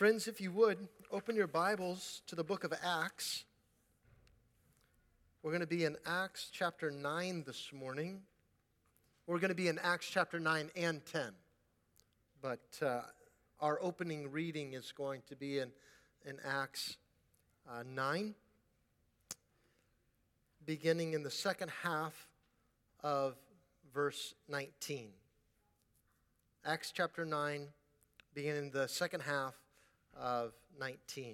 Friends, if you would, open your Bibles to the book of Acts. We're going to be in Acts chapter 9 this morning. We're going to be in Acts chapter 9 and 10. But our opening reading is going to be in Acts 9, beginning in the second half of verse 19. Acts chapter 9, beginning in the second half of 19.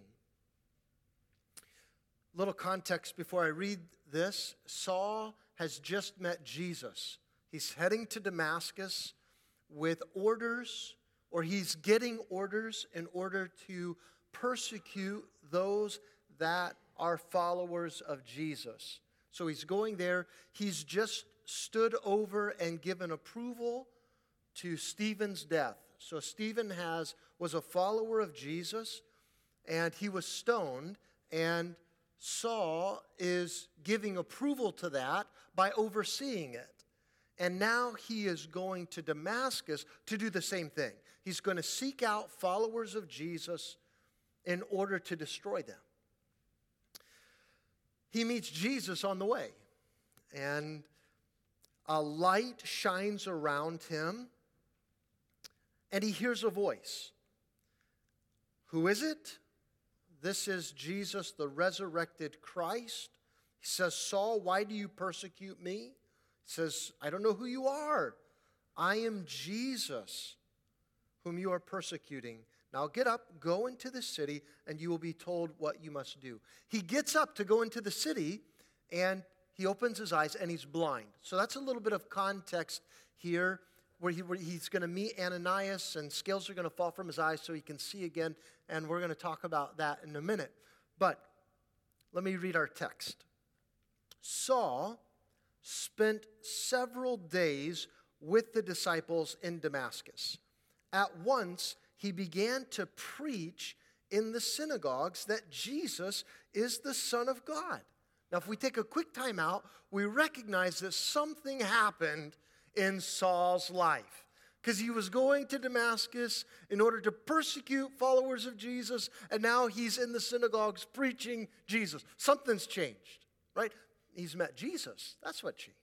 Little context before I read this. Saul has just met Jesus. He's heading to Damascus with orders, or he's getting orders in order to persecute those that are followers of Jesus. So he's going there. He's just stood over and given approval to Stephen's death. So Stephen was a follower of Jesus, and he was stoned, and Saul is giving approval to that by overseeing it. And now he is going to Damascus to do the same thing. He's going to seek out followers of Jesus in order to destroy them. He meets Jesus on the way, and a light shines around him, and he hears a voice. Who is it? This is Jesus, the resurrected Christ. He says, Saul, why do you persecute me? He says, I don't know who you are. I am Jesus, whom you are persecuting. Now get up, go into the city, and you will be told what you must do. He gets up to go into the city, and he opens his eyes, and he's blind. So that's a little bit of context here, where he's going to meet Ananias, and scales are going to fall from his eyes so he can see again, and we're going to talk about that in a minute. But let me read our text. Saul spent several days with the disciples in Damascus. At once, he began to preach in the synagogues that Jesus is the Son of God. Now, if we take a quick time out, we recognize that something happened in Saul's life, because he was going to Damascus in order to persecute followers of Jesus, and now he's in the synagogues preaching Jesus. Something's changed, right? He's met Jesus. That's what changed.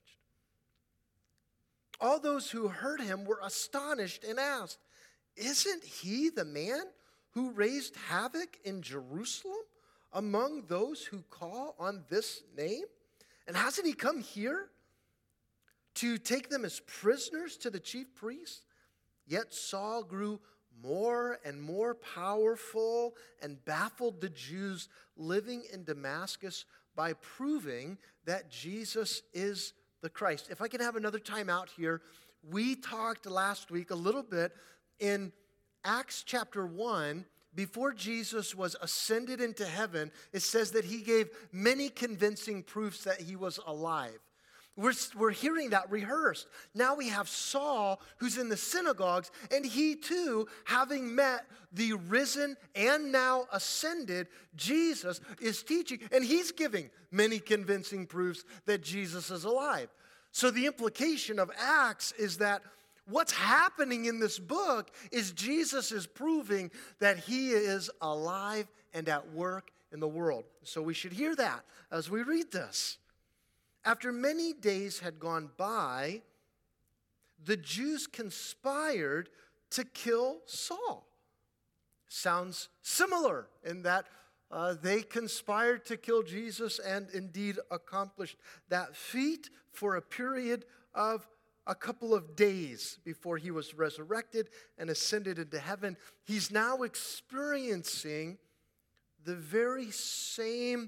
All those who heard him were astonished and asked, isn't he the man who raised havoc in Jerusalem among those who call on this name? And hasn't he come here to take them as prisoners to the chief priests? Yet Saul grew more and more powerful and baffled the Jews living in Damascus by proving that Jesus is the Christ. If I can have another time out here, we talked last week a little bit in Acts chapter 1. Before Jesus was ascended into heaven, it says that he gave many convincing proofs that he was alive. We're hearing that rehearsed. Now we have Saul, who's in the synagogues, and he too, having met the risen and now ascended Jesus, is teaching, and he's giving many convincing proofs that Jesus is alive. So the implication of Acts is that what's happening in this book is Jesus is proving that he is alive and at work in the world. So we should hear that as we read this. After many days had gone by, the Jews conspired to kill Saul. Sounds similar in that they conspired to kill Jesus and indeed accomplished that feat for a period of a couple of days before he was resurrected and ascended into heaven. He's now experiencing the very same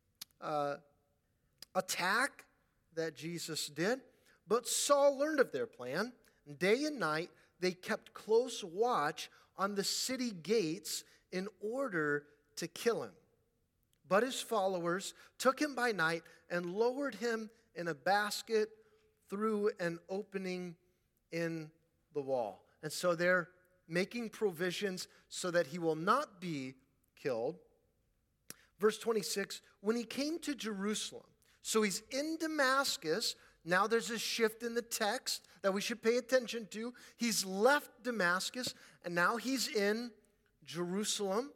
attack that Jesus did. But Saul learned of their plan. Day and night, they kept close watch on the city gates in order to kill him. But his followers took him by night and lowered him in a basket through an opening in the wall. And so they're making provisions so that he will not be killed. Verse 26, when he came to Jerusalem, so he's in Damascus. Now there's a shift in the text that we should pay attention to. He's left Damascus, and now he's in Jerusalem.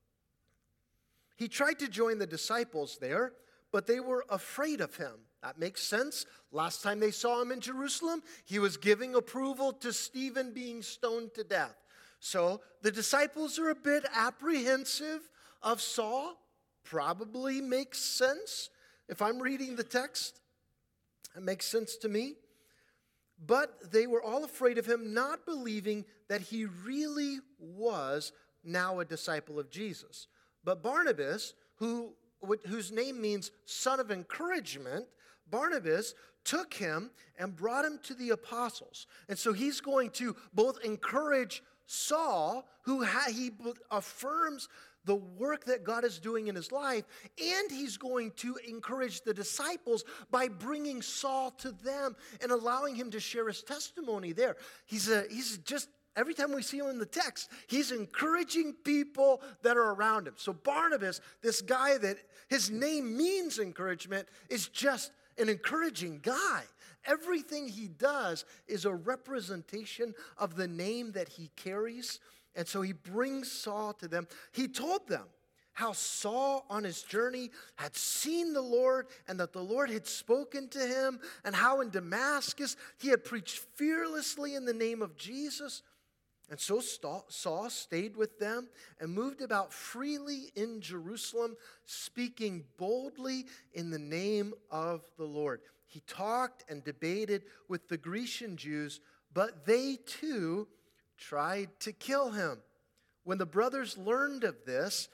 He tried to join the disciples there, but they were afraid of him. That makes sense. Last time they saw him in Jerusalem, he was giving approval to Stephen being stoned to death. So the disciples are a bit apprehensive of Saul. Probably makes sense. If I'm reading the text, it makes sense to me. But they were all afraid of him, not believing that he really was now a disciple of Jesus. But Barnabas, whose name means son of encouragement, Barnabas took him and brought him to the apostles. And so he's going to both encourage Saul, he affirms the work that God is doing in his life, and he's going to encourage the disciples by bringing Saul to them and allowing him to share his testimony there. He's just, every time we see him in the text, he's encouraging people that are around him. So Barnabas, this guy that his name means encouragement, is just an encouraging guy. Everything he does is a representation of the name that he carries. And so he brings Saul to them. He told them how Saul on his journey had seen the Lord and that the Lord had spoken to him, and how in Damascus he had preached fearlessly in the name of Jesus. And so Saul stayed with them and moved about freely in Jerusalem, speaking boldly in the name of the Lord. He talked and debated with the Grecian Jews, but they too tried to kill him. When the brothers learned of this,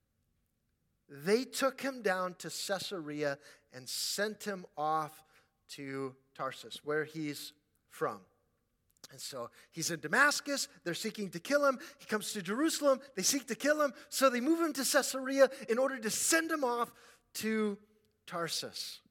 they took him down to Caesarea and sent him off to Tarsus, where he's from. And so he's in Damascus. They're seeking to kill him. He comes to Jerusalem. They seek to kill him. So they move him to Caesarea in order to send him off to Tarsus.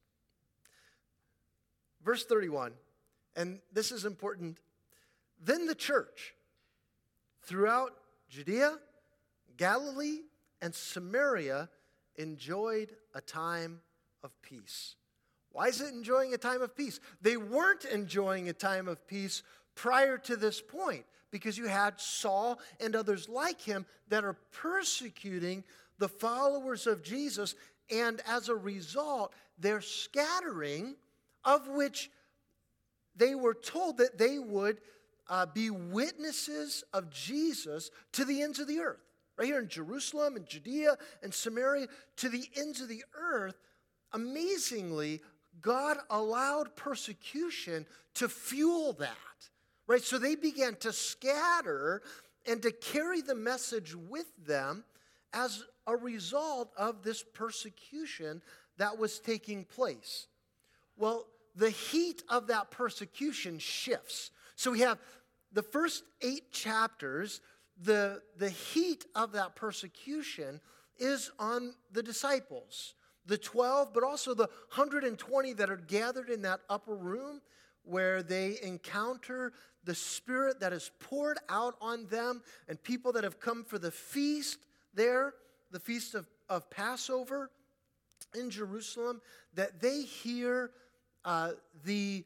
Verse 31, and this is important. Then the church throughout Judea, Galilee, and Samaria enjoyed a time of peace. Why is it enjoying a time of peace? They weren't enjoying a time of peace prior to this point, because you had Saul and others like him that are persecuting the followers of Jesus, and as a result, they're scattering, of which they were told that they would be witnesses of Jesus to the ends of the earth. Right here in Jerusalem and Judea and Samaria, to the ends of the earth. Amazingly, God allowed persecution to fuel that. Right? So they began to scatter and to carry the message with them as a result of this persecution that was taking place. Well, the heat of that persecution shifts. So we have the first 8 chapters, the heat of that persecution is on the disciples, the 12, but also the 120 that are gathered in that upper room where they encounter the Spirit that is poured out on them, and people that have come for the feast there, the feast of Passover in Jerusalem, that they hear the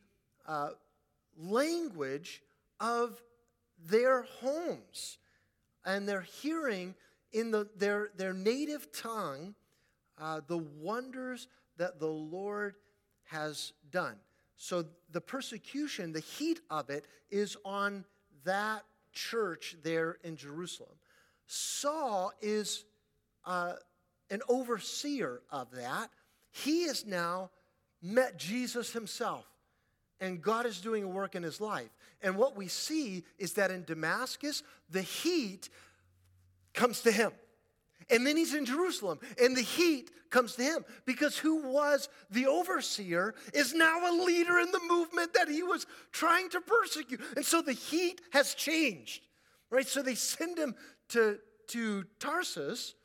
language of their homes, and they're hearing in their native tongue the wonders that the Lord has done. So the persecution, the heat of it, is on that church there in Jerusalem. Saul is an overseer of that. He has now met Jesus himself, and God is doing a work in his life. And what we see is that in Damascus, the heat comes to him. And then he's in Jerusalem, and the heat comes to him, because who was the overseer is now a leader in the movement that he was trying to persecute. And so the heat has changed, right? So they send him to Tarsus,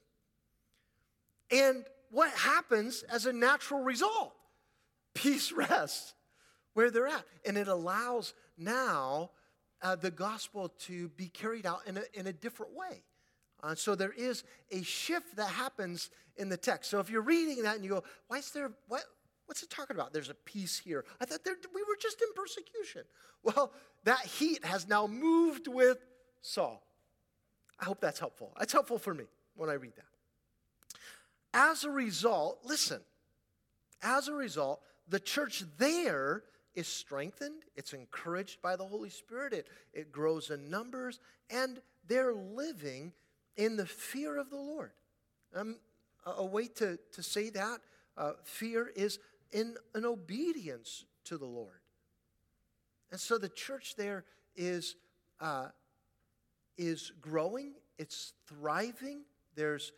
and what happens as a natural result? Peace rests where they're at. And it allows now the gospel to be carried out in a different way. So there is a shift that happens in the text. So if you're reading that and you go, what's it talking about? There's a peace here. I thought we were just in persecution. Well, that heat has now moved with Saul. I hope that's helpful. It's helpful for me when I read that. As a result, listen, as a result, the church there is strengthened, it's encouraged by the Holy Spirit, it grows in numbers, and they're living in the fear of the Lord. A way to say that, fear is in an obedience to the Lord. And so the church there is growing, it's thriving. There's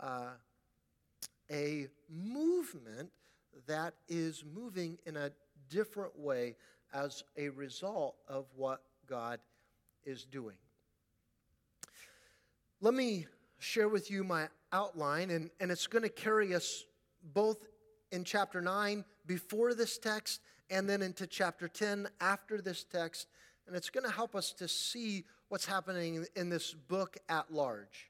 a movement that is moving in a different way as a result of what God is doing. Let me share with you my outline, and it's going to carry us both in chapter 9 before this text and then into chapter 10 after this text, and it's going to help us to see what's happening in this book at large.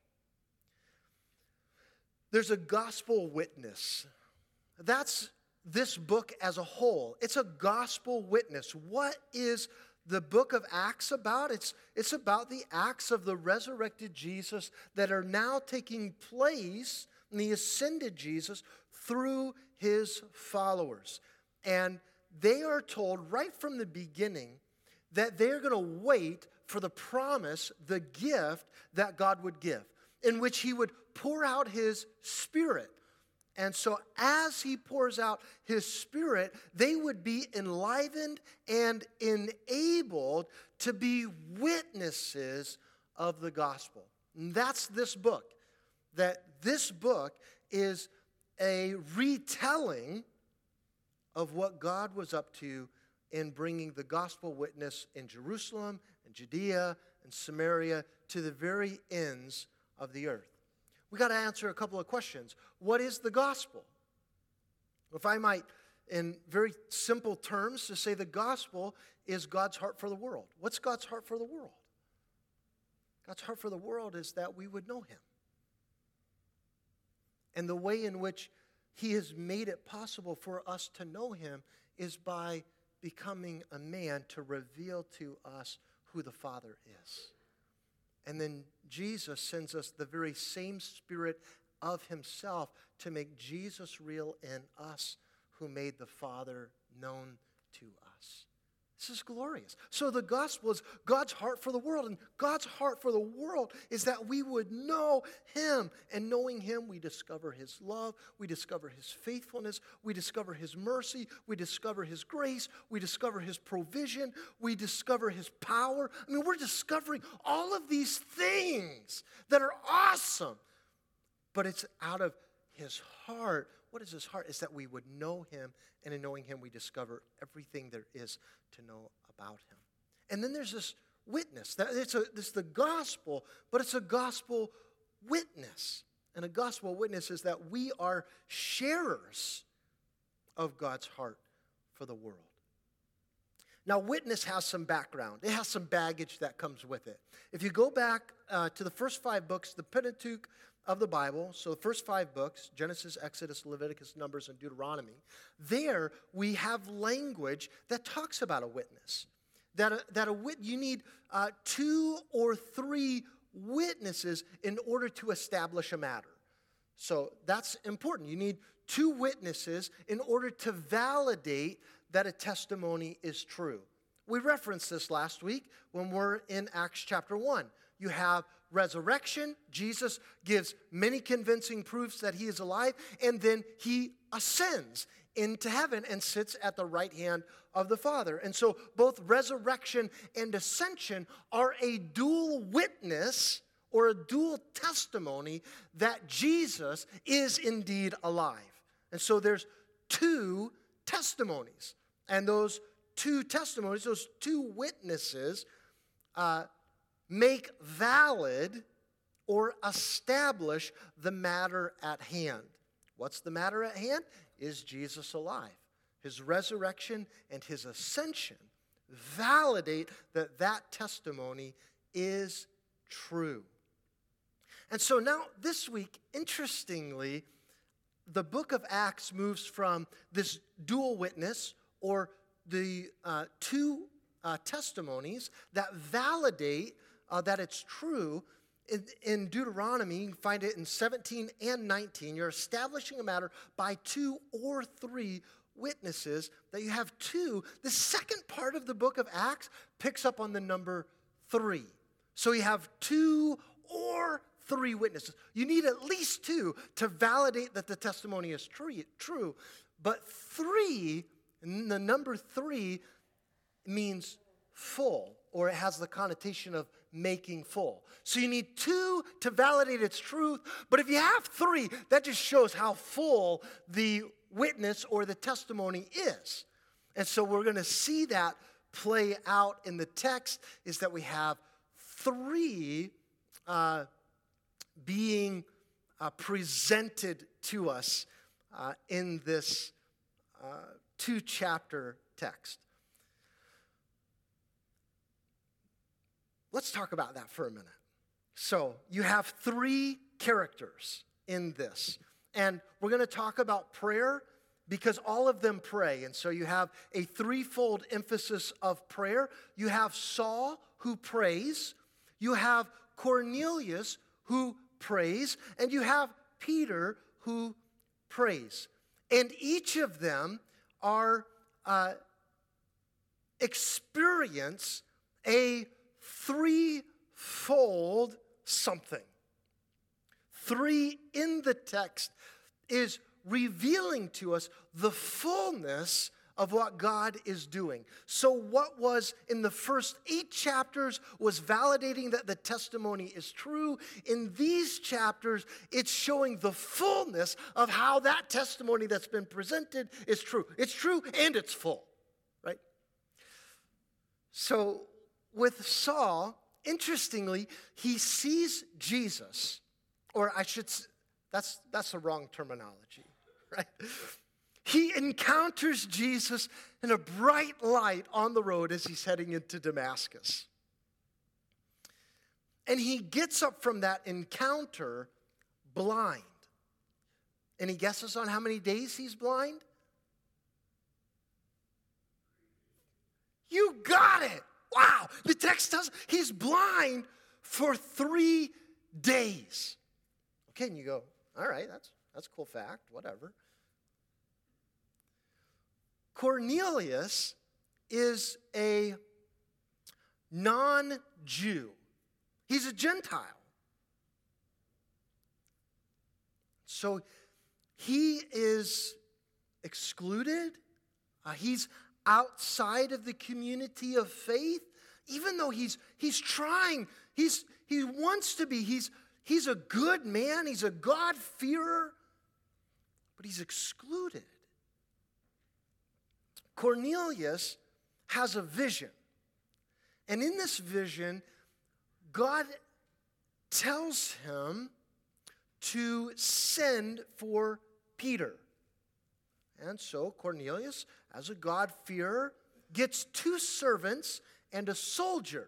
There's a gospel witness. That's this book as a whole. It's a gospel witness. What is the book of Acts about? It's about the acts of the resurrected Jesus that are now taking place in the ascended Jesus through his followers. And they are told right from the beginning that they're going to wait for the promise, the gift that God would give, in which he would pour out his Spirit. And so as he pours out his Spirit, they would be enlivened and enabled to be witnesses of the gospel. And that's this book. That this book is a retelling of what God was up to in bringing the gospel witness in Jerusalem and Judea and Samaria to the very ends of the earth. We got to answer a couple of questions. What is the gospel? If I might, in very simple terms, to say the gospel is God's heart for the world. What's God's heart for the world? God's heart for the world is that we would know him. And the way in which he has made it possible for us to know him is by becoming a man to reveal to us who the Father is. And then Jesus sends us the very same Spirit of himself to make Jesus real in us, who made the Father known to us. This is glorious. So the gospel is God's heart for the world. And God's heart for the world is that we would know him. And knowing him, we discover his love. We discover his faithfulness. We discover his mercy. We discover his grace. We discover his provision. We discover his power. I mean, we're discovering all of these things that are awesome. But it's out of his heart. What is his heart? Is that we would know him, and in knowing him, we discover everything there is to know about him. And then there's this witness. It's the gospel, but it's a gospel witness. And a gospel witness is that we are sharers of God's heart for the world. Now, witness has some background. It has some baggage that comes with it. If you go back to the first 5 books, the Pentateuch of the Bible, so the first 5 books, Genesis, Exodus, Leviticus, Numbers, and Deuteronomy, there we have language that talks about a witness. You need 2 or 3 witnesses in order to establish a matter. So that's important. You need 2 witnesses in order to validate that a testimony is true. We referenced this last week when we're in Acts chapter 1. You have resurrection. Jesus gives many convincing proofs that he is alive, and then he ascends into heaven and sits at the right hand of the Father. And so both resurrection and ascension are a dual witness or a dual testimony that Jesus is indeed alive. And so there's 2 testimonies. And those 2 testimonies, those 2 witnesses, make valid or establish the matter at hand. What's the matter at hand? Is Jesus alive? His resurrection and his ascension validate that that testimony is true. And so now this week, interestingly, the book of Acts moves from this dual witness or the 2 testimonies that validate that it's true in Deuteronomy, you can find it in 17 and 19. You're establishing a matter by 2 or 3 witnesses, that you have 2. The second part of the book of Acts picks up on the number 3. So you have 2 or 3 witnesses. You need at least 2 to validate that the testimony is true. But 3, the number 3 means full, or it has the connotation of making full. So you need 2 to validate its truth, but if you have 3, that just shows how full the witness or the testimony is. And so we're going to see that play out in the text, is that we have 3 being presented to us in this 2-chapter text. Let's talk about that for a minute. So you have 3 characters in this. And we're going to talk about prayer because all of them pray. And so you have a threefold emphasis of prayer. You have Saul, who prays. You have Cornelius, who prays. And you have Peter, who prays. And each of them are experience a threefold something. 3 in the text is revealing to us the fullness of what God is doing. So what was in the first 8 chapters was validating that the testimony is true. In these chapters, it's showing the fullness of how that testimony that's been presented is true. It's true and it's full, right? So with Saul, interestingly, he sees Jesus, or I should say, that's the wrong terminology, right? He encounters Jesus in a bright light on the road as he's heading into Damascus. And he gets up from that encounter blind. Any guesses on how many days he's blind? You got it. Wow. The text tells he's blind for 3 days. Okay, and you go, all right, that's a cool fact, whatever. Cornelius is a non-Jew. He's a Gentile. So he is excluded. He's outside of the community of faith, even though he's trying. He wants to be. He's a good man. He's a God-fearer, but he's excluded. Cornelius has a vision. And in this vision, God tells him to send for Peter. And so Cornelius, as a God-fearer, gets 2 servants and a soldier.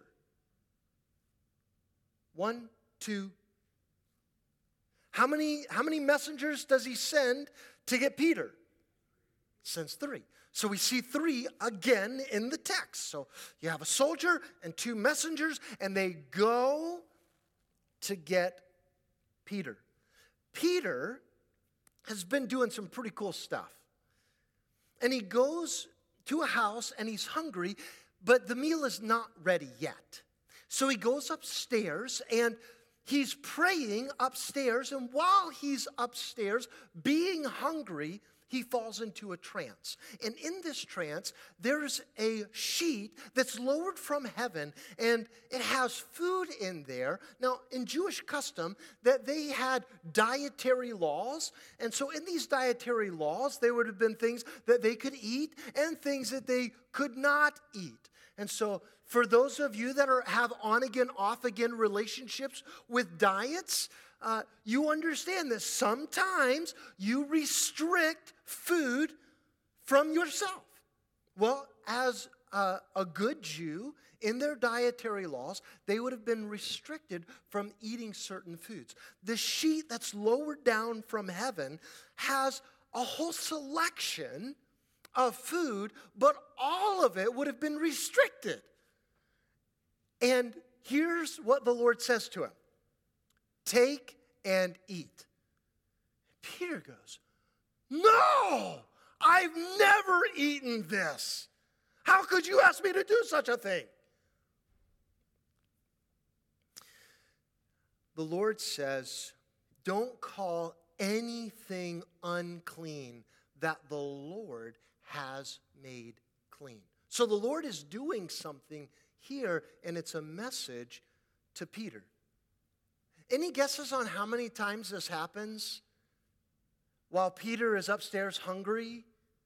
1, 2. How many messengers does he send to get Peter? Sends 3. So we see 3 again in the text. So you have a soldier and 2 messengers, and they go to get Peter. Peter has been doing some pretty cool stuff. And he goes to a house, and he's hungry, but the meal is not ready yet. So he goes upstairs, and he's praying upstairs, and while he's upstairs, being hungry, he falls into a trance. And in this trance, there's a sheet that's lowered from heaven, and it has food in there. Now, in Jewish custom, that they had dietary laws, and so in these dietary laws, there would have been things that they could eat and things that they could not eat. And so for those of you that have on-again, off-again relationships with diets, you understand that sometimes you restrict food from yourself. Well, as a good Jew, in their dietary laws, they would have been restricted from eating certain foods. The sheet that's lowered down from heaven has a whole selection of food, but all of it would have been restricted. And here's what the Lord says to him. take and eat. Peter goes, no, I've never eaten this. How could you ask me to do such a thing? The Lord says, don't call anything unclean that the Lord has made clean. So the Lord is doing something here, and it's a message to Peter. Any guesses on how many times this happens while Peter is upstairs hungry?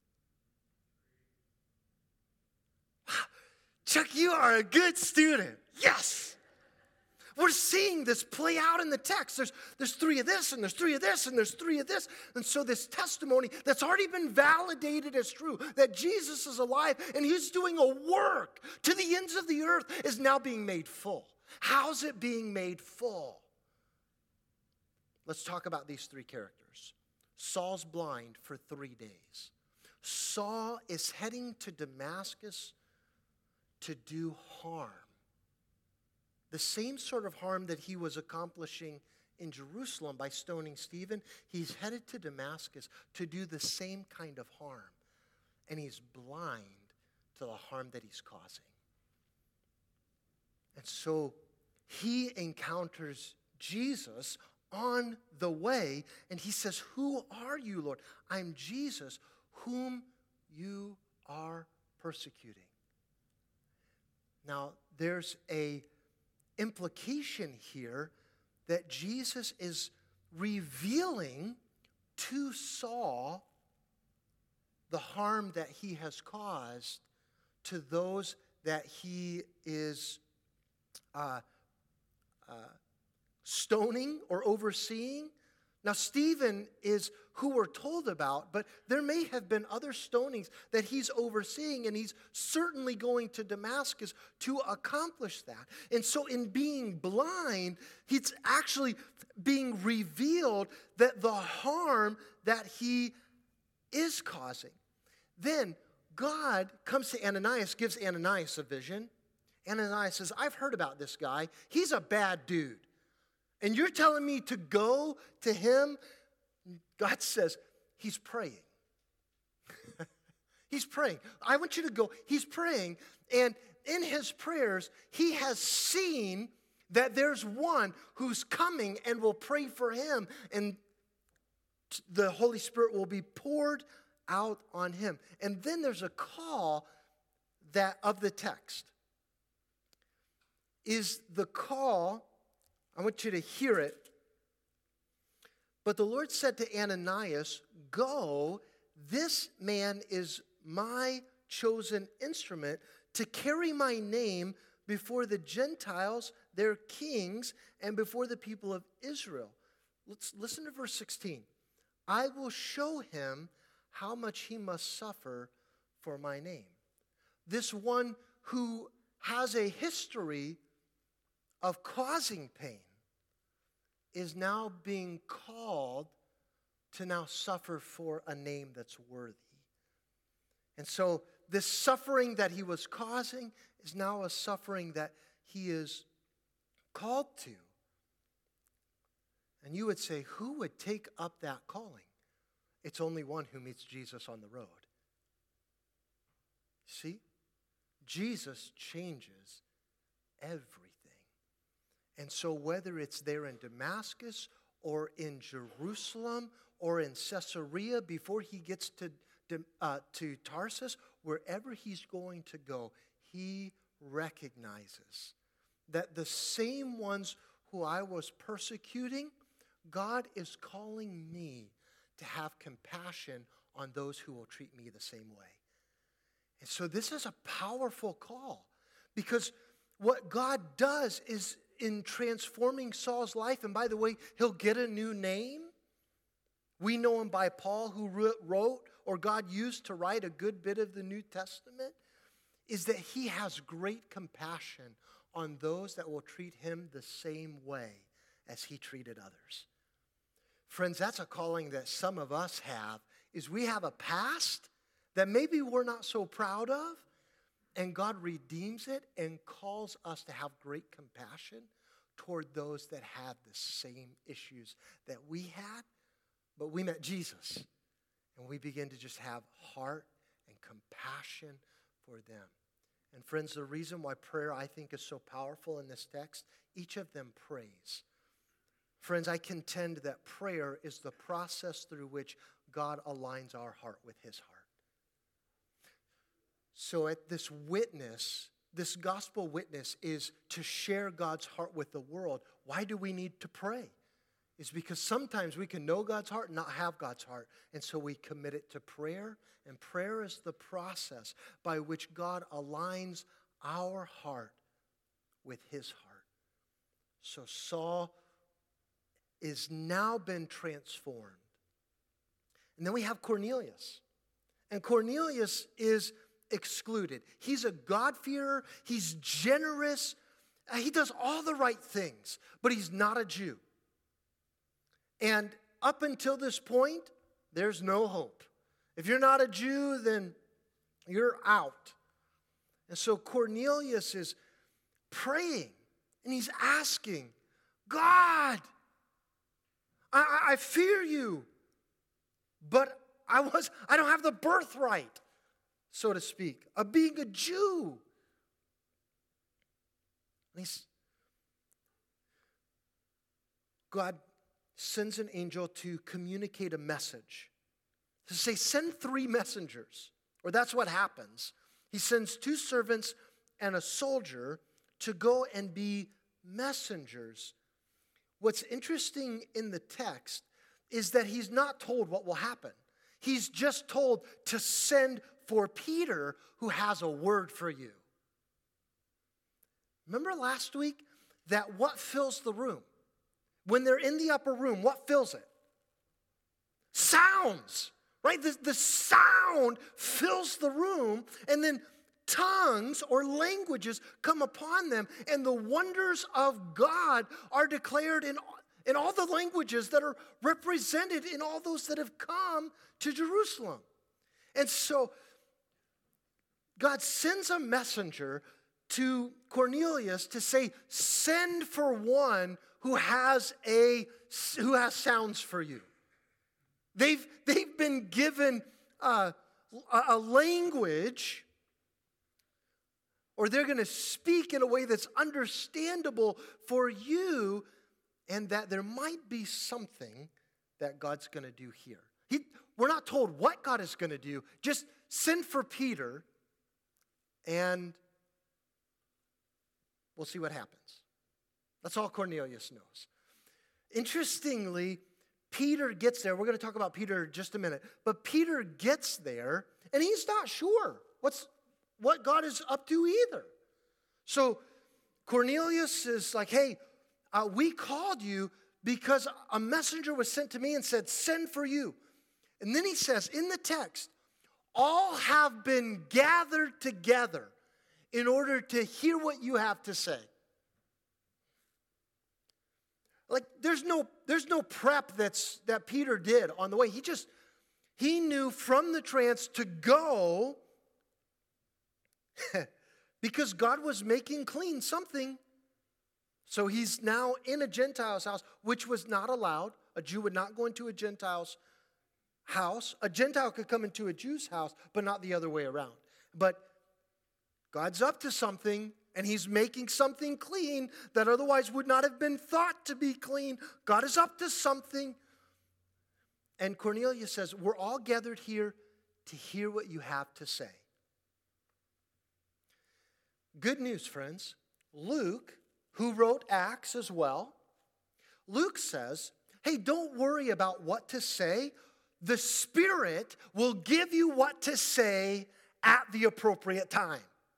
Chuck, you are a good student. Yes! We're seeing this play out in the text. There's three of this, and there's three of this, and there's three of this. And so this testimony that's already been validated as true, that Jesus is alive and he's doing a work to the ends of the earth, is now being made full. How's it being made full? Let's talk about these three characters. Saul's blind for 3 days. Saul is heading to Damascus to do harm. The same sort of harm that he was accomplishing in Jerusalem by stoning Stephen, he's headed to Damascus to do the same kind of harm. And he's blind to the harm that he's causing. And so he encounters Jesus on the way, and he says, who are you, Lord? I'm Jesus, whom you are persecuting. Now, there's a implication here that Jesus is revealing to Saul the harm that he has caused to those that he is stoning or overseeing. Now, Stephen is who we're told about, but there may have been other stonings that he's overseeing, and he's certainly going to Damascus to accomplish that. And so in being blind, it's actually being revealed that the harm that he is causing. Then God comes to Ananias, gives Ananias a vision. Ananias says, I've heard about this guy. He's a bad dude. And you're telling me to go to him? God says, he's praying. He's praying. I want you to go. He's praying. And in his prayers, he has seen that there's one who's coming and will pray for him. And the Holy Spirit will be poured out on him. And then there's a call that of the text. Is the call, I want you to hear it. But the Lord said to Ananias, go, this man is my chosen instrument to carry my name before the Gentiles, their kings, and before the people of Israel. Let's listen to verse 16. I will show him how much he must suffer for my name. This one who has a history of causing pain is now being called to now suffer for a name that's worthy. And so this suffering that he was causing is now a suffering that he is called to. And you would say, who would take up that calling? It's only one who meets Jesus on the road. See? Jesus changes everything. And so whether it's there in Damascus or in Jerusalem or in Caesarea before he gets to Tarsus, wherever he's going to go, he recognizes that the same ones who I was persecuting, God is calling me to have compassion on those who will treat me the same way. And so this is a powerful call, because what God does is in transforming Saul's life, and by the way, he'll get a new name. We know him by Paul, who wrote, or God used to write a good bit of the New Testament, is that he has great compassion on those that will treat him the same way as he treated others. Friends, that's a calling that some of us have, is we have a past that maybe we're not so proud of, and God redeems it and calls us to have great compassion toward those that had the same issues that we had, but we met Jesus. And we begin to just have heart and compassion for them. And friends, the reason why prayer, I think, is so powerful in this text, each of them prays. Friends, I contend that prayer is the process through which God aligns our heart with his heart. So at this witness, this gospel witness is to share God's heart with the world. Why do we need to pray? It's because sometimes we can know God's heart and not have God's heart. And so we commit it to prayer. And prayer is the process by which God aligns our heart with his heart. So Saul is now been transformed. And then we have Cornelius. And Cornelius is excluded. He's a God-fearer. He's generous. He does all the right things, but he's not a Jew. And up until this point, there's no hope. If you're not a Jew, then you're out. And so Cornelius is praying, and he's asking, God, I fear you, but I don't have the birthright, so to speak, of being a Jew. And God sends an angel to communicate a message. To say, send 3 messengers. Or that's what happens. He sends 2 servants and a soldier to go and be messengers. What's interesting in the text is that he's not told what will happen. He's just told to send for Peter, who has a word for you. Remember last week that what fills the room? When they're in the upper room, what fills it? Sounds, right? The sound fills the room, and then tongues or languages come upon them, and the wonders of God are declared in all the languages that are represented in all those that have come to Jerusalem. And so God sends a messenger to Cornelius to say, send for one who has sounds for you. They've been given a language, or they're going to speak in a way that's understandable for you, and that there might be something that God's going to do here. We're not told what God is going to do. Just send for Peter, and we'll see what happens. That's all Cornelius knows. Interestingly, Peter gets there. We're going to talk about Peter in just a minute. But Peter gets there, and he's not sure what God is up to either. So Cornelius is like, hey, we called you because a messenger was sent to me and said, send for you. And then he says in the text, all have been gathered together in order to hear what you have to say. Like there's no prep that Peter did on the way. He knew from the trance to go because God was making clean something. So he's now in a Gentile's house, which was not allowed. A Jew would not go into a Gentile's house. A Gentile could come into a Jew's house, but not the other way around. But God's up to something, and he's making something clean that otherwise would not have been thought to be clean. God is up to something. And Cornelius says, we're all gathered here to hear what you have to say. Good news, friends. Luke, who wrote Acts as well, Luke says, hey, don't worry about what to say. The Spirit will give you what to say at the appropriate time.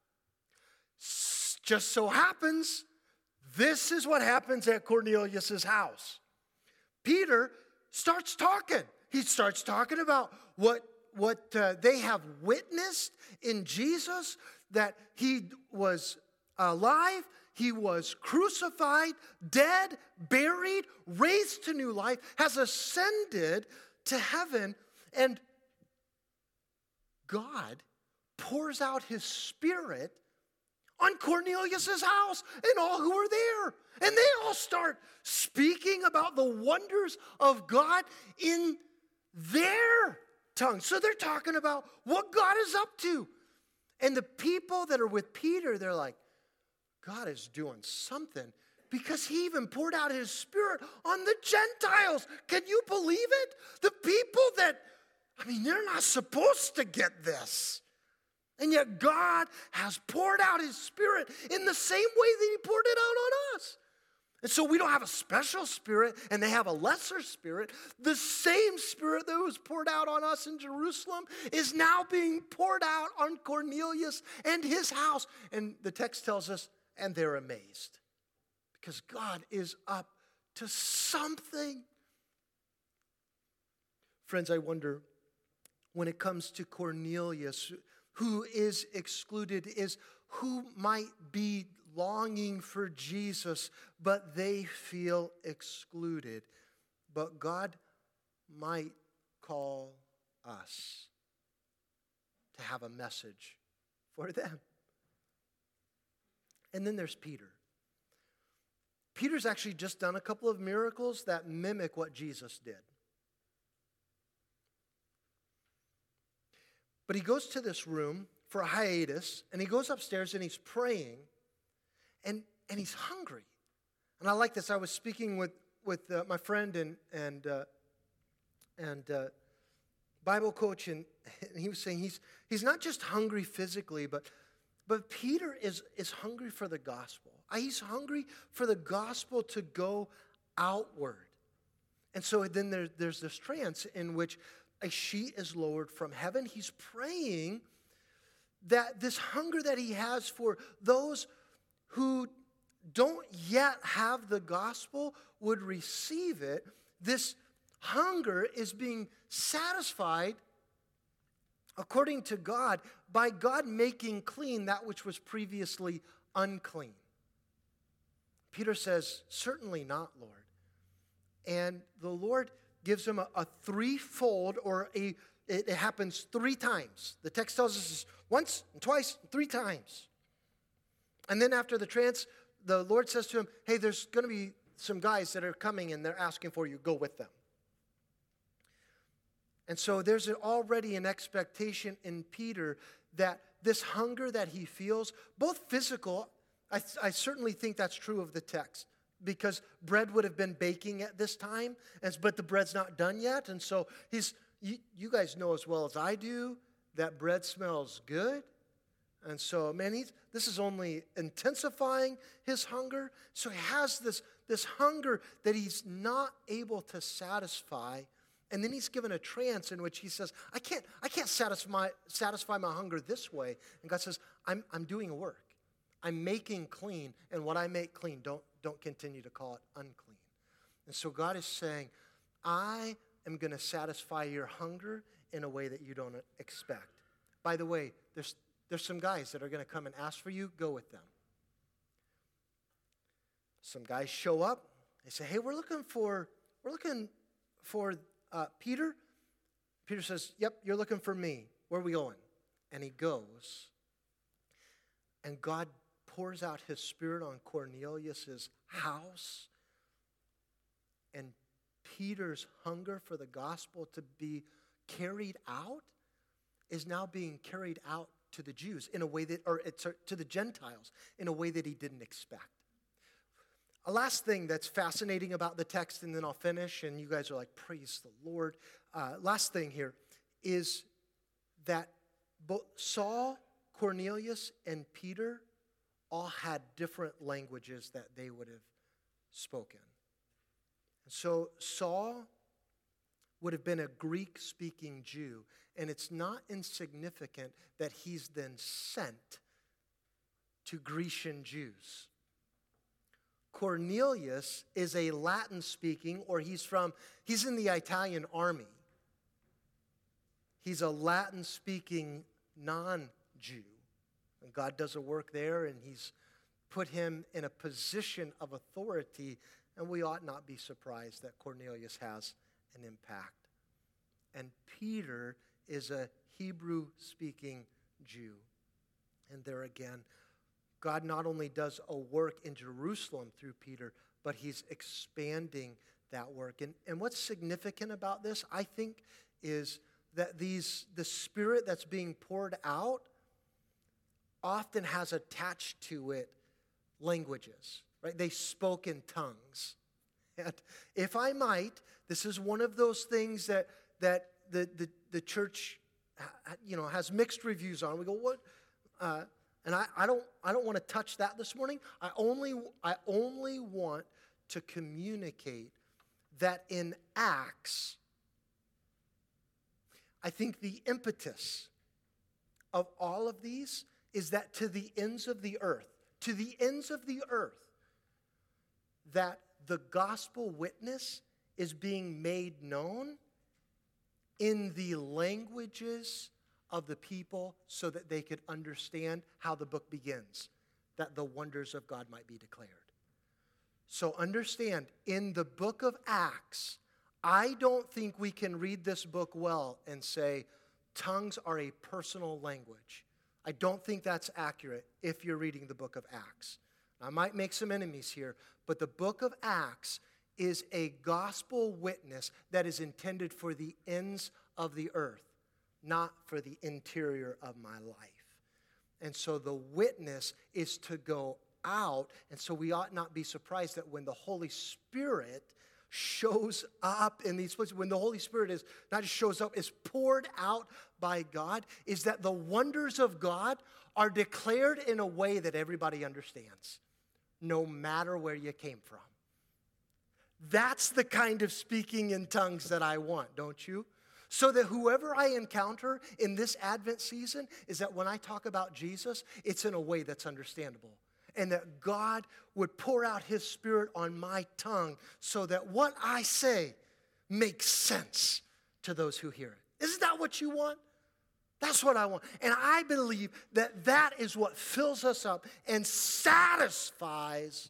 Just so happens, this is what happens at Cornelius' house. Peter starts talking. He starts talking about what they have witnessed in Jesus, that he was alive, he was crucified, dead, buried, raised to new life, has ascended to heaven, and God pours out his Spirit on Cornelius' house and all who were there. And they all start speaking about the wonders of God in their tongue. So they're talking about what God is up to. And the people that are with Peter, they're like, God is doing something, because he even poured out his Spirit on the Gentiles. Can you believe it? The people that, they're not supposed to get this. And yet God has poured out his Spirit in the same way that he poured it out on us. And so we don't have a special Spirit and they have a lesser Spirit. The same Spirit that was poured out on us in Jerusalem is now being poured out on Cornelius and his house. And the text tells us, and they're amazed, because God is up to something. Friends, I wonder, when it comes to Cornelius, who is excluded, is who might be longing for Jesus, but they feel excluded. But God might call us to have a message for them. And then there's Peter. Peter's actually just done a couple of miracles that mimic what Jesus did. But he goes to this room for a hiatus, and he goes upstairs and he's praying, and he's hungry. And I like this. I was speaking with my friend and Bible coach, and he was saying he's not just hungry physically, but Peter is hungry for the gospel. He's hungry for the gospel to go outward. And so then there's this trance in which a sheet is lowered from heaven. He's praying that this hunger that he has for those who don't yet have the gospel would receive it. This hunger is being satisfied according to God by God making clean that which was previously unclean. Peter says, certainly not, Lord. And the Lord gives him a threefold, or it happens 3 times. The text tells us this once, and twice, and 3 times. And then after the trance, the Lord says to him, hey, there's going to be some guys that are coming and they're asking for you. Go with them. And so there's already an expectation in Peter that this hunger that he feels, both physical, I certainly think that's true of the text, because bread would have been baking at this time, but the bread's not done yet. And so you guys know as well as I do that bread smells good. And so, this is only intensifying his hunger. So he has this hunger that he's not able to satisfy. And then he's given a trance in which he says, I can't satisfy my hunger this way. And God says, I'm doing a work. I'm making clean, and what I make clean, don't continue to call it unclean. And so God is saying, I am going to satisfy your hunger in a way that you don't expect. By the way, there's some guys that are going to come and ask for you. Go with them. Some guys show up. They say, hey, we're looking for Peter. Peter says, yep, you're looking for me. Where are we going? And he goes. And God pours out his Spirit on Cornelius' house. And Peter's hunger for the gospel to be carried out is now being carried out to the Jews in a way that, to the Gentiles in a way that he didn't expect. A last thing that's fascinating about the text, and then I'll finish, and you guys are like, praise the Lord. Last thing here is that both Saul, Cornelius, and Peter all had different languages that they would have spoken. And so Saul would have been a Greek-speaking Jew, and it's not insignificant that he's then sent to Grecian Jews. Cornelius is a Latin-speaking, or he's in the Italian army. He's a Latin-speaking non-Jew. And God does a work there, and he's put him in a position of authority, and we ought not be surprised that Cornelius has an impact. And Peter is a Hebrew-speaking Jew. And there again, God not only does a work in Jerusalem through Peter, but he's expanding that work. And what's significant about this, I think, is that the Spirit that's being poured out often has attached to it languages, right? They spoke in tongues. And if I might, this is one of those things that the church, has mixed reviews on. We go, what? And I don't want to touch that this morning. I only want to communicate that in Acts, I think the impetus of all of these is that to the ends of the earth, that the gospel witness is being made known in the languages of the people so that they could understand how the book begins, that the wonders of God might be declared. So understand, in the book of Acts, I don't think we can read this book well and say tongues are a personal language. I don't think that's accurate if you're reading the book of Acts. I might make some enemies here, but the book of Acts is a gospel witness that is intended for the ends of the earth, not for the interior of my life. And so the witness is to go out, and so we ought not be surprised that when the Holy Spirit shows up in these places, when the Holy Spirit is not just shows up, is poured out by God, is that the wonders of God are declared in a way that everybody understands, no matter where you came from. That's the kind of speaking in tongues that I want, don't you? So that whoever I encounter in this Advent season is that when I talk about Jesus, it's in a way that's understandable. And that God would pour out his Spirit on my tongue so that what I say makes sense to those who hear it. Isn't that what you want? That's what I want. And I believe that that is what fills us up and satisfies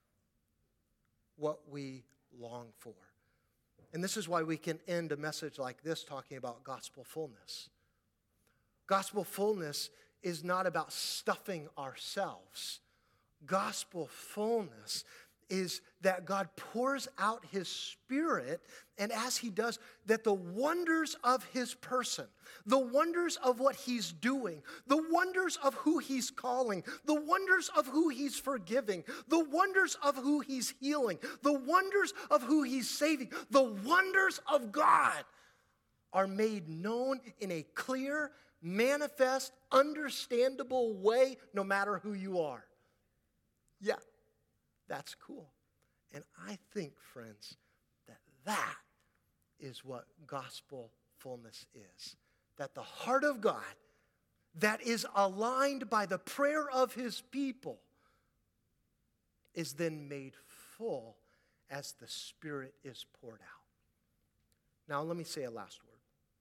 what we long for. And this is why we can end a message like this talking about gospel fullness. Gospel fullness is not about stuffing ourselves. Gospel fullness is that God pours out his Spirit, and as he does, that the wonders of his person, the wonders of what he's doing, the wonders of who he's calling, the wonders of who he's forgiving, the wonders of who he's healing, the wonders of who he's saving, the wonders of God are made known in a clear, manifest, understandable way, no matter who you are. Yeah, that's cool. And I think, friends, that is what gospel fullness is. That the heart of God that is aligned by the prayer of his people is then made full as the Spirit is poured out. Now, let me say a last word.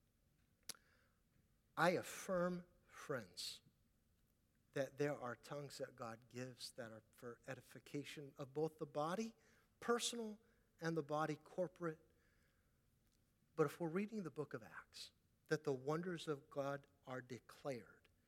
I affirm, friends, that there are tongues that God gives that are for edification of both the body, personal, and the body, corporate. But if we're reading the book of Acts, that the wonders of God are declared.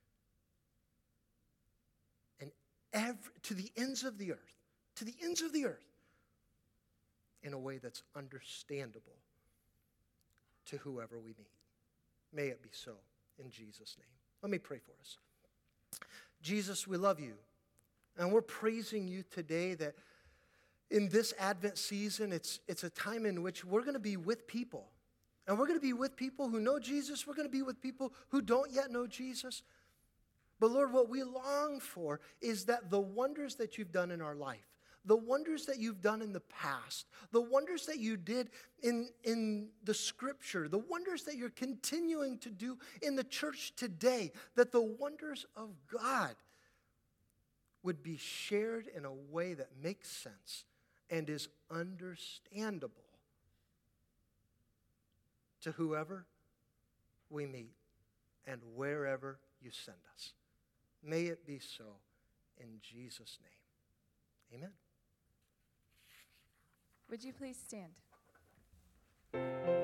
And to the ends of the earth, in a way that's understandable to whoever we meet. May it be so in Jesus' name. Let me pray for us. Jesus, we love you, and we're praising you today that in this Advent season, it's a time in which we're going to be with people, and we're going to be with people who know Jesus. We're going to be with people who don't yet know Jesus. But Lord, what we long for is that the wonders that you've done in our life, the wonders that you've done in the past, the wonders that you did in the Scripture, the wonders that you're continuing to do in the church today, that the wonders of God would be shared in a way that makes sense and is understandable to whoever we meet and wherever you send us. May it be so in Jesus' name. Amen. Would you please stand?